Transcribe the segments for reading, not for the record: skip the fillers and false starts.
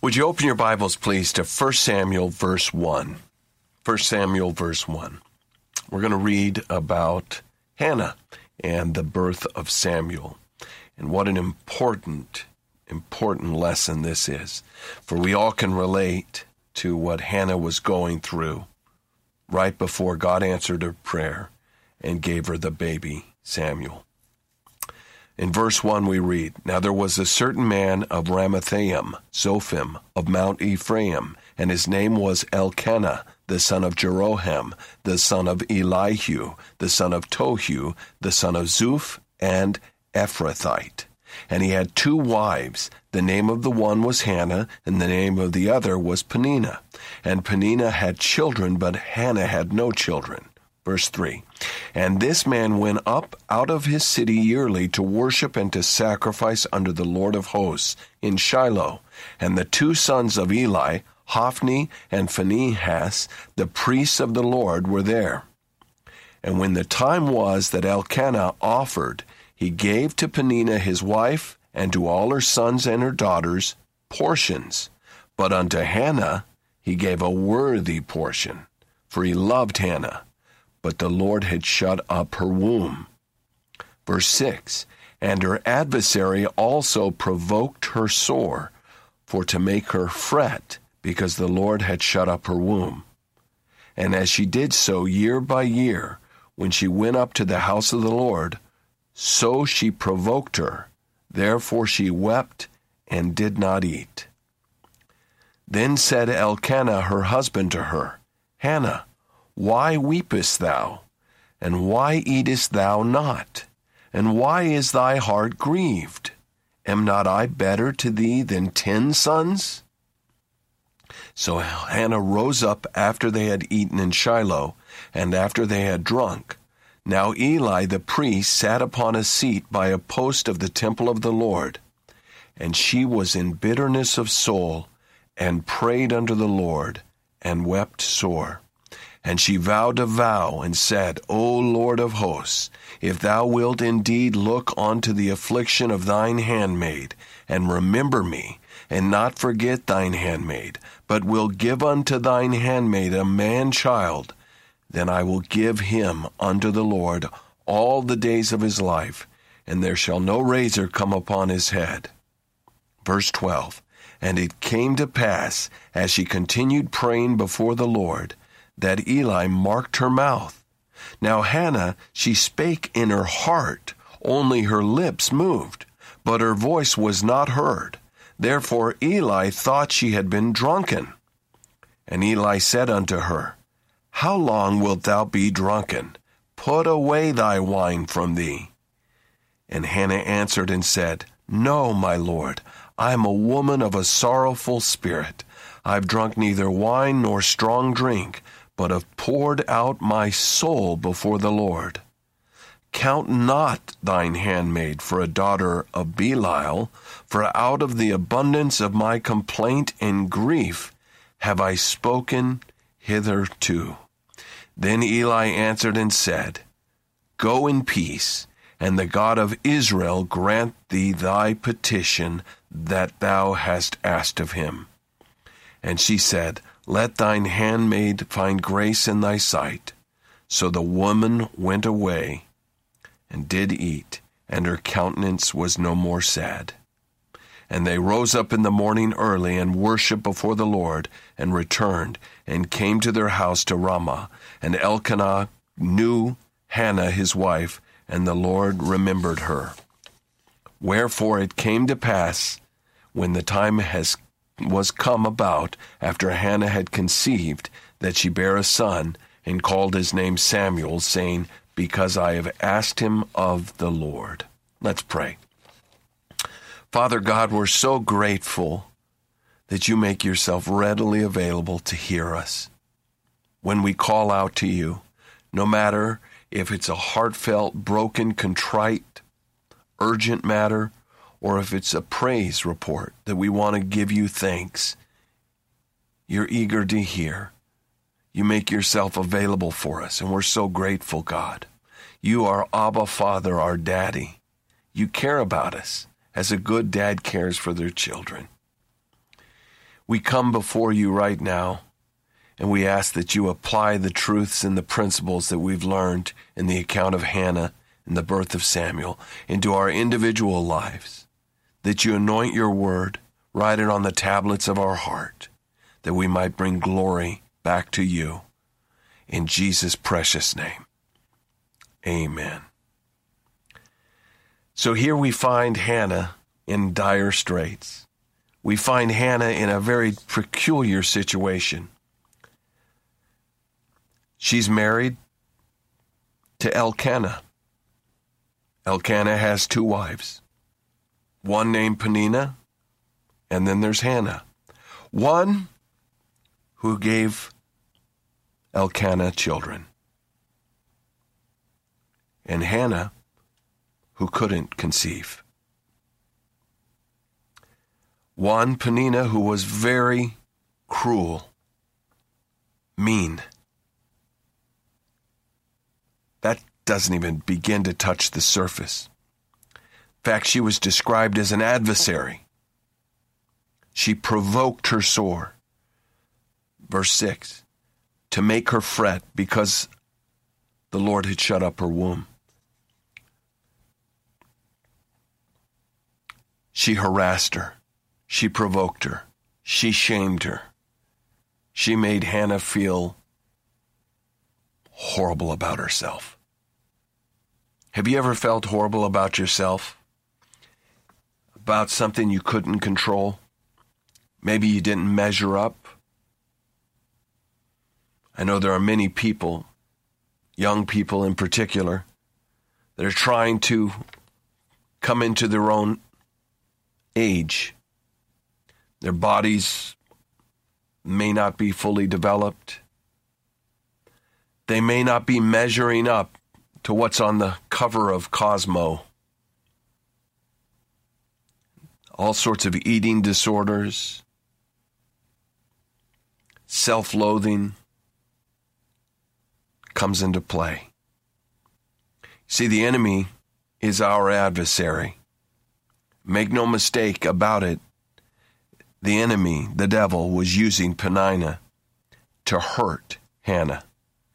Would you open your Bibles, please, to 1 Samuel, verse 1. 1 Samuel, verse 1. We're going to read about Hannah and the birth of Samuel. And what an important lesson this is. For we all can relate to what Hannah was going through right before God answered her prayer and gave her the baby, Samuel. In verse 1 we read, Now there was a certain man of Ramathaim, Zophim, of Mount Ephraim, and his name was Elkanah, the son of Jeroham, the son of Elihu, the son of Tohu, the son of Zuph, and Ephrathite. And he had 2 wives. The name of the one was Hannah, and the name of the other was Peninnah. And Peninnah had children, but Hannah had no children. Verse 3, And this man went up out of his city yearly to worship and to sacrifice unto the Lord of hosts in Shiloh. And the 2 sons of Eli, Hophni and Phinehas, the priests of the Lord, were there. And when the time was that Elkanah offered, he gave to Peninnah his wife, and to all her sons and her daughters, portions. But unto Hannah he gave a worthy portion, for he loved Hannah. But the Lord had shut up her womb. Verse 6, And her adversary also provoked her sore, for to make her fret, because the Lord had shut up her womb. And as she did so year by year, when she went up to the house of the Lord, so she provoked her. Therefore she wept and did not eat. Then said Elkanah her husband to her, Hannah, why weepest thou? And why eatest thou not? And why is thy heart grieved? Am not I better to thee than 10 sons? So Hannah rose up after they had eaten in Shiloh, and after they had drunk. Now Eli the priest sat upon a seat by a post of the temple of the Lord. And she was in bitterness of soul, and prayed unto the Lord, and wept sore. And she vowed a vow, and said, O Lord of hosts, if thou wilt indeed look unto the affliction of thine handmaid, and remember me, and not forget thine handmaid, but will give unto thine handmaid a man-child, then I will give him unto the Lord all the days of his life, and there shall no razor come upon his head. Verse 12, And it came to pass, as she continued praying before the Lord, that Eli marked her mouth. Now Hannah, she spake in her heart, only her lips moved, but her voice was not heard. Therefore Eli thought she had been drunken. And Eli said unto her, How long wilt thou be drunken? Put away thy wine from thee. And Hannah answered and said, No, my lord, I am a woman of a sorrowful spirit. I have drunk neither wine nor strong drink, but have poured out my soul before the Lord. Count not thine handmaid for a daughter of Belial, for out of the abundance of my complaint and grief have I spoken hitherto. Then Eli answered and said, Go in peace, and the God of Israel grant thee thy petition that thou hast asked of him. And she said, Let thine handmaid find grace in thy sight. So the woman went away and did eat, and her countenance was no more sad. And they rose up in the morning early and worshipped before the Lord, and returned, and came to their house to Ramah. And Elkanah knew Hannah his wife, and the Lord remembered her. Wherefore it came to pass, when the time was come about, after Hannah had conceived, that she bare a son, and called his name Samuel, saying, Because I have asked him of the Lord. Let's pray. Father God, we're so grateful that you make yourself readily available to hear us. When we call out to you, no matter if it's a heartfelt, broken, contrite, urgent matter, or if it's a praise report that we want to give you thanks, you're eager to hear. You make yourself available for us, and we're so grateful, God. You are Abba Father, our daddy. You care about us as a good dad cares for their children. We come before you right now, and we ask that you apply the truths and the principles that we've learned in the account of Hannah and the birth of Samuel into our individual lives, that you anoint your word, write it on the tablets of our heart, that we might bring glory back to you. In Jesus' precious name, amen. So here we find Hannah in dire straits. We find Hannah in a very peculiar situation. She's married to Elkanah. Elkanah has 2 wives, one named Peninnah, and then there's Hannah, one who gave Elkanah children, and Hannah who couldn't conceive. One, Peninnah, who was very cruel, mean. That doesn't even begin to touch the surface. In fact, she was described as an adversary. She provoked her sore. Verse 6, to make her fret because the Lord had shut up her womb. She harassed her. She provoked her. She shamed her. She made Hannah feel horrible about herself. Have you ever felt horrible about yourself? About something you couldn't control? Maybe you didn't measure up? I know there are many people, young people in particular, that are trying to come into their own age. Their bodies may not be fully developed. They may not be measuring up to what's on the cover of Cosmo. All sorts of eating disorders, self-loathing comes into play. See, the enemy is our adversary. Make no mistake about it. The enemy, the devil, was using Peninnah to hurt Hannah,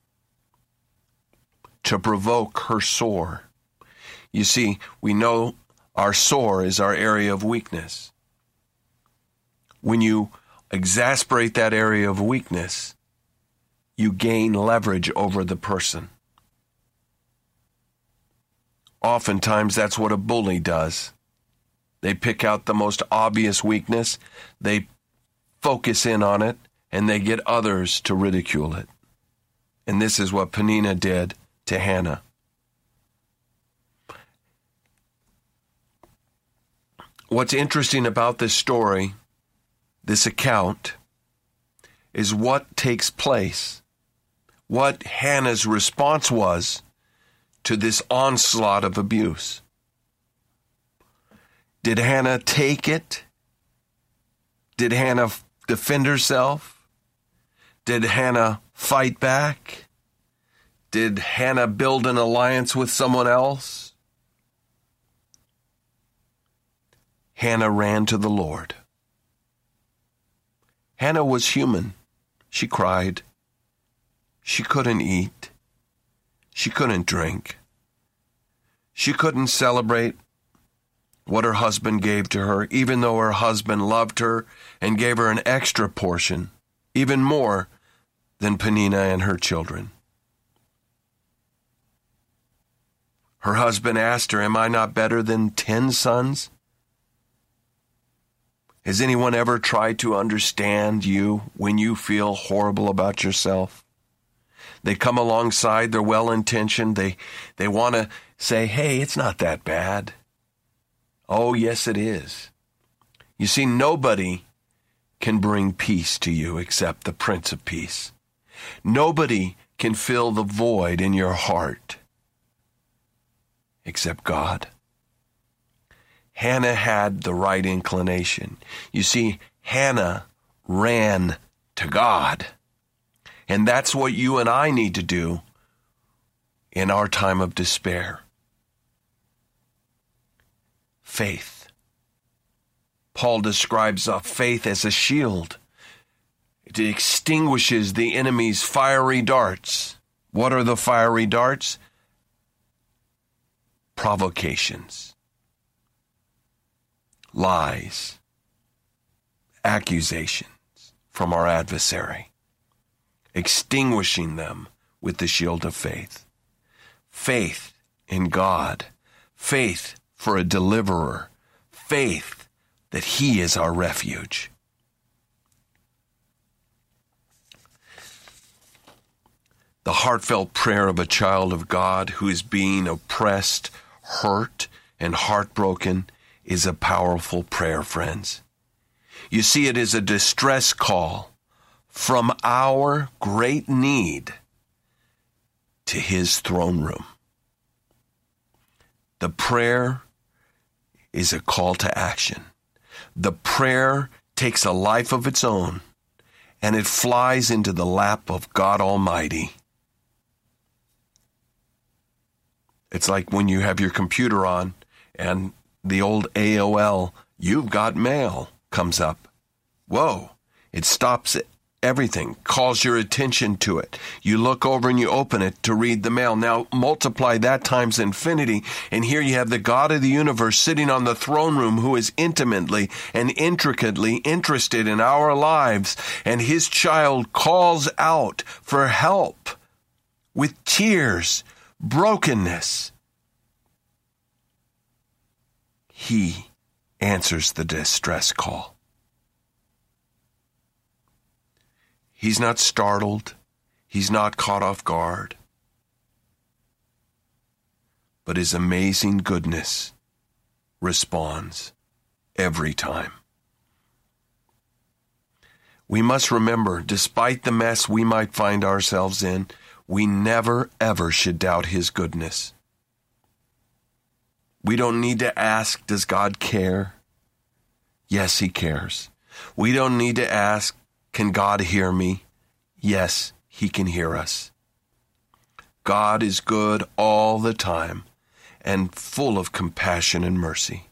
to provoke her sore. You see, we know our sore is our area of weakness. When you exasperate that area of weakness, you gain leverage over the person. Oftentimes, that's what a bully does. They pick out the most obvious weakness, they focus in on it, and they get others to ridicule it. And this is what Peninnah did to Hannah. What's interesting about this story, this account, is what takes place, what Hannah's response was to this onslaught of abuse. Did Hannah take it? Did Hannah defend herself? Did Hannah fight back? Did Hannah build an alliance with someone else? Hannah ran to the Lord. Hannah was human. She cried. She couldn't eat. She couldn't drink. She couldn't celebrate what her husband gave to her, even though her husband loved her and gave her an extra portion, even more than Peninnah and her children. Her husband asked her, "Am I not better than 10 sons? Has anyone ever tried to understand you when you feel horrible about yourself?" They come alongside, they're well-intentioned, they want to say, "Hey, it's not that bad." Oh, yes, it is. You see, nobody can bring peace to you except the Prince of Peace. Nobody can fill the void in your heart except God. Hannah had the right inclination. You see, Hannah ran to God. And that's what you and I need to do in our time of despair. Faith. Paul describes faith as a shield. It extinguishes the enemy's fiery darts. What are the fiery darts? Provocations, lies, accusations from our adversary, extinguishing them with the shield of faith. Faith in God, faith for a deliverer, faith that He is our refuge. The heartfelt prayer of a child of God who is being oppressed, hurt, and heartbroken is a powerful prayer, friends. You see, it is a distress call from our great need to His throne room. The prayer is a call to action. The prayer takes a life of its own, and it flies into the lap of God Almighty. It's like when you have your computer on and the old AOL, "You've got mail," comes up. Whoa, it stops everything, calls your attention to it. You look over and you open it to read the mail. Now multiply that times infinity, and here you have the God of the universe sitting on the throne room who is intimately and intricately interested in our lives, and His child calls out for help with tears, brokenness. He answers the distress call. He's not startled. He's not caught off guard. But His amazing goodness responds every time. We must remember, despite the mess we might find ourselves in, we never, ever should doubt His goodness. We don't need to ask, does God care? Yes, He cares. We don't need to ask, can God hear me? Yes, He can hear us. God is good all the time and full of compassion and mercy.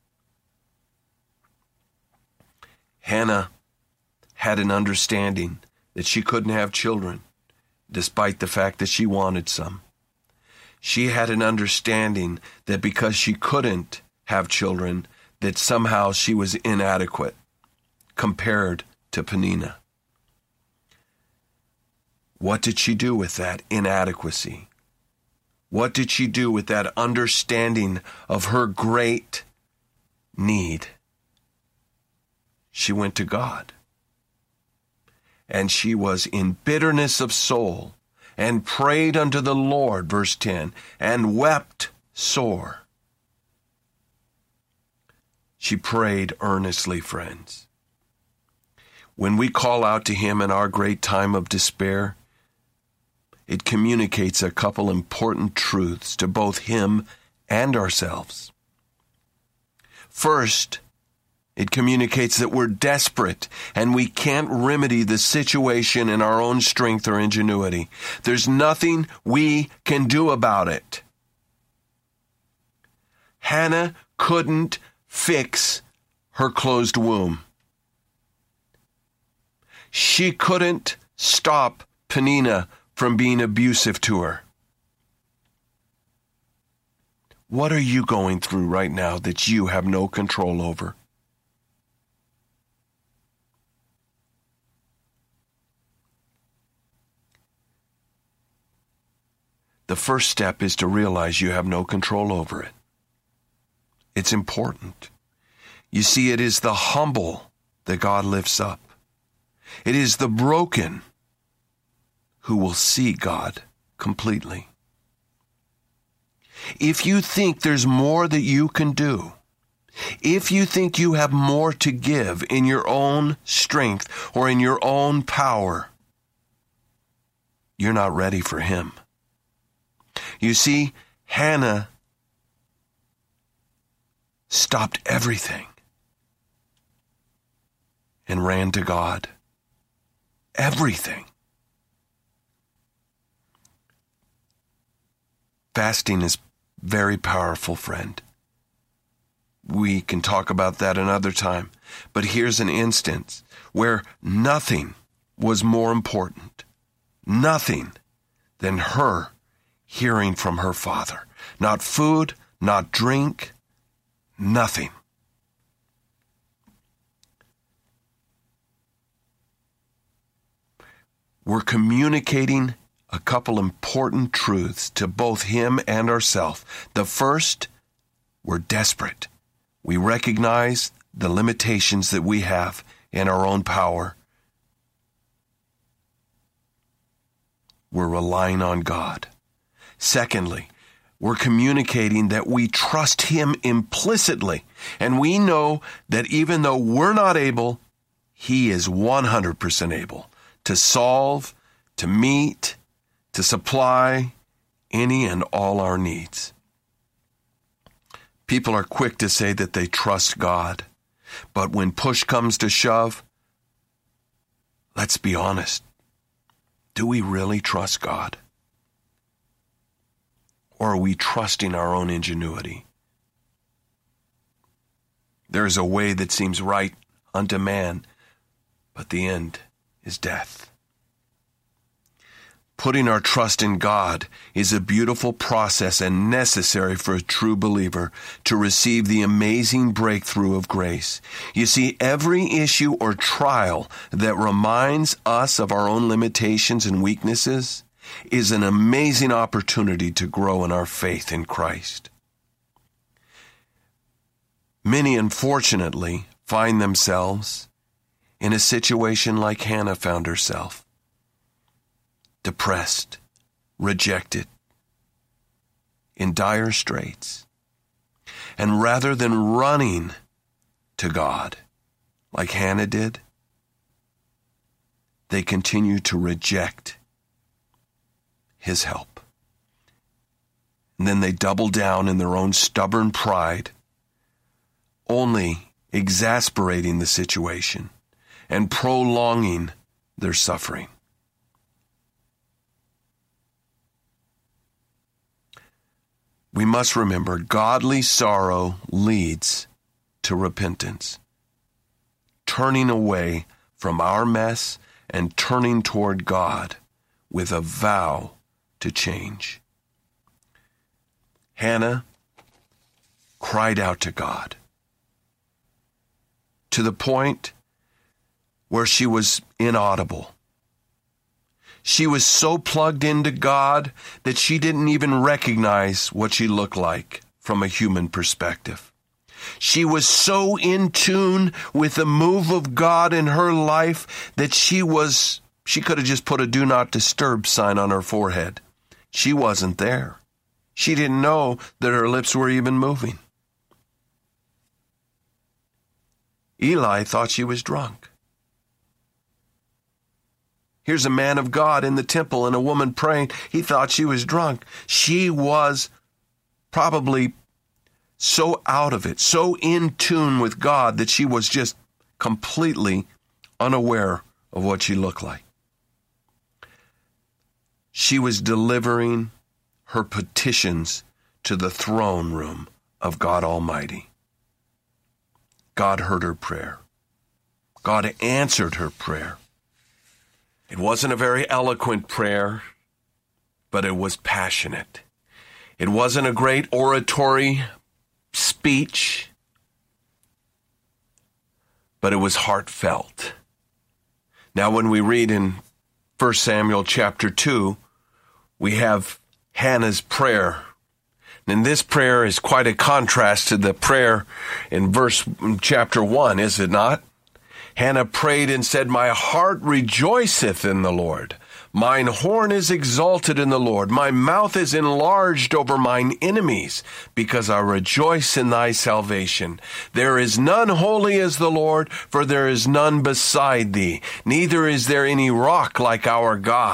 Hannah had an understanding that she couldn't have children, despite the fact that she wanted some. She had an understanding that because she couldn't have children, that somehow she was inadequate compared to Peninnah. What did she do with that inadequacy? What did she do with that understanding of her great need? She went to God. And she was in bitterness of soul and prayed unto the Lord, verse 10, and wept sore. She prayed earnestly, friends. When we call out to Him in our great time of despair, it communicates a couple important truths to both Him and ourselves. First, it communicates that we're desperate and we can't remedy the situation in our own strength or ingenuity. There's nothing we can do about it. Hannah couldn't fix her closed womb. She couldn't stop Peninnah from being abusive to her. What are you going through right now that you have no control over? The first step is to realize you have no control over it. It's important. You see, it is the humble that God lifts up. It is the broken who will see God completely. If you think there's more that you can do, if you think you have more to give in your own strength or in your own power, you're not ready for Him. You see, Hannah stopped everything and ran to God. Everything. Fasting is very powerful, friend. We can talk about that another time. But here's an instance where nothing was more important. Nothing than her hearing from her Father. Not food, not drink, nothing. We're communicating a couple important truths to both him and ourselves. The first, we're desperate. We recognize the limitations that we have in our own power. We're relying on God. Secondly, we're communicating that we trust him implicitly. And we know that even though we're not able, he is 100% able to solve, to meet, to supply any and all our needs. People are quick to say that they trust God, but when push comes to shove, let's be honest. Do we really trust God? Or are we trusting our own ingenuity? There is a way that seems right unto man, but the end is death. Putting our trust in God is a beautiful process and necessary for a true believer to receive the amazing breakthrough of grace. You see, every issue or trial that reminds us of our own limitations and weaknesses is an amazing opportunity to grow in our faith in Christ. Many, unfortunately, find themselves in a situation like Hannah found herself. Depressed, rejected, in dire straits. And rather than running to God like Hannah did, they continue to reject his help. And then they double down in their own stubborn pride, only exasperating the situation and prolonging their suffering. We must remember, godly sorrow leads to repentance, turning away from our mess and turning toward God with a vow to change. Hannah cried out to God to the point where she was inaudible. She was so plugged into God that she didn't even recognize what she looked like from a human perspective. She was so in tune with the move of God in her life that she could have just put a do not disturb sign on her forehead. She wasn't there. She didn't know that her lips were even moving. Eli thought she was drunk. Here's a man of God in the temple and a woman praying. He thought she was drunk. She was probably so out of it, so in tune with God that she was just completely unaware of what she looked like. She was delivering her petitions to the throne room of God Almighty. God heard her prayer. God answered her prayer. It wasn't a very eloquent prayer, but it was passionate. It wasn't a great oratory speech, but it was heartfelt. Now, when we read in 1 Samuel chapter 2, we have Hannah's prayer. And this prayer is quite a contrast to the prayer in chapter 1, is it not? Hannah prayed and said, "My heart rejoiceth in the Lord. Mine horn is exalted in the Lord. My mouth is enlarged over mine enemies, because I rejoice in thy salvation. There is none holy as the Lord, for there is none beside thee. Neither is there any rock like our God.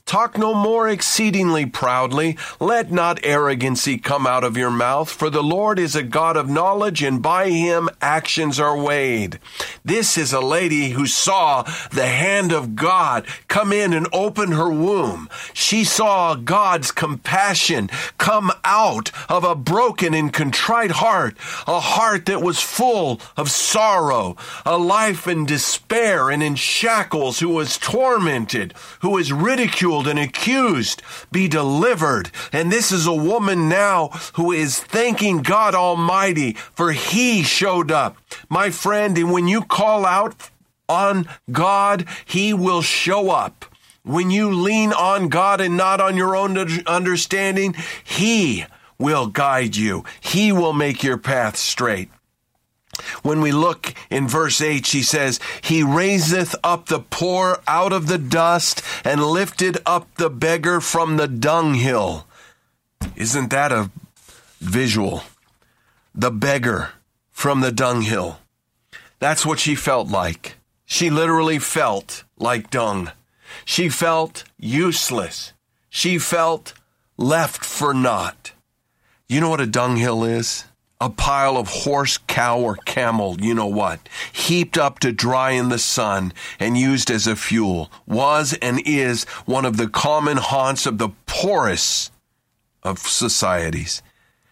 Talk no more exceedingly proudly. Let not arrogancy come out of your mouth, for the Lord is a God of knowledge, and by him actions are weighed. This is a lady who saw the hand of God come in and open her womb. She saw God's compassion come out of a broken and contrite heart, a heart that was full of sorrow, a life in despair and in shackles, who was tormented, who was ridiculed and accused, be delivered. And this is a woman now who is thanking God Almighty for he showed up. My friend, and when you call out on God, he will show up. When you lean on God and not on your own understanding, he will guide you. He will make your path straight. When we look in verse 8, she says, he raiseth up the poor out of the dust and lifted up the beggar from the dunghill. Isn't that a visual? The beggar from the dunghill. That's what she felt like. She literally felt like dung. She felt useless. She felt left for naught. You know what a dunghill is? A pile of horse, cow, or camel, you know what, heaped up to dry in the sun and used as a fuel, was and is one of the common haunts of the poorest of societies.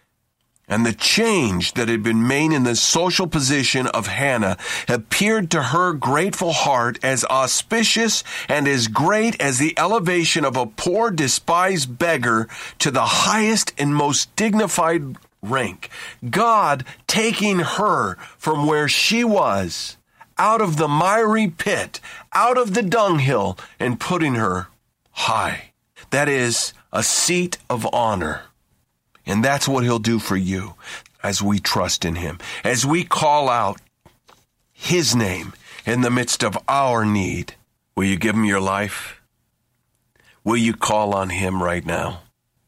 And the change that had been made in the social position of Hannah appeared to her grateful heart as auspicious and as great as the elevation of a poor, despised beggar to the highest and most dignified rank. God taking her from where she was, out of the miry pit, out of the dunghill, and putting her high. That is a seat of honor. And that's what he'll do for you as we trust in him, as we call out his name in the midst of our need. Will you give him your life? Will you call on him right now?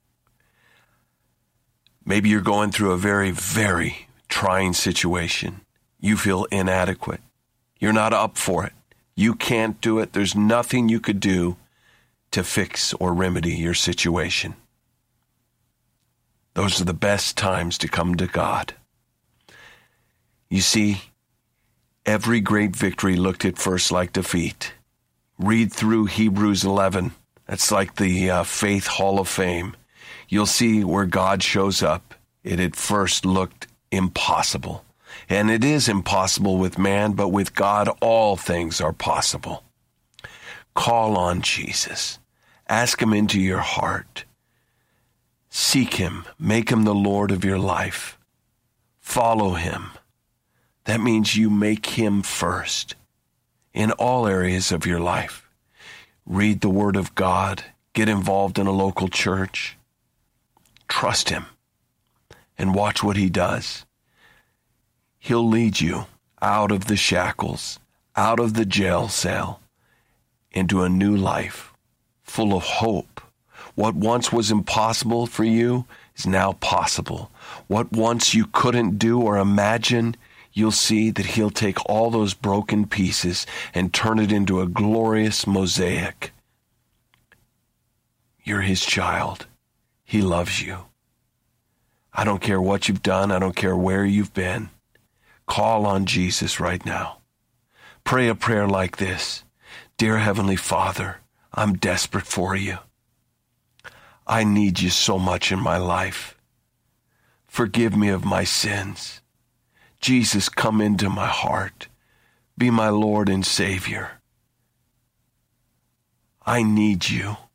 Maybe you're going through a very, very trying situation. You feel inadequate. You're not up for it. You can't do it. There's nothing you could do to fix or remedy your situation. Those are the best times to come to God. You see, every great victory looked at first like defeat. Read through Hebrews 11. That's like the Faith Hall of Fame. You'll see where God shows up. It at first looked impossible. And it is impossible with man, but with God all things are possible. Call on Jesus. Ask him into your heart. Seek him. Make him the Lord of your life. Follow him. That means you make him first in all areas of your life. Read the Word of God. Get involved in a local church. Trust him and watch what he does. He'll lead you out of the shackles, out of the jail cell, into a new life full of hope. What once was impossible for you is now possible. What once you couldn't do or imagine, you'll see that he'll take all those broken pieces and turn it into a glorious mosaic. You're his child. He loves you. I don't care what you've done. I don't care where you've been. Call on Jesus right now. Pray a prayer like this. Dear Heavenly Father, I'm desperate for you. I need you so much in my life. Forgive me of my sins. Jesus, come into my heart. Be my Lord and Savior. I need you.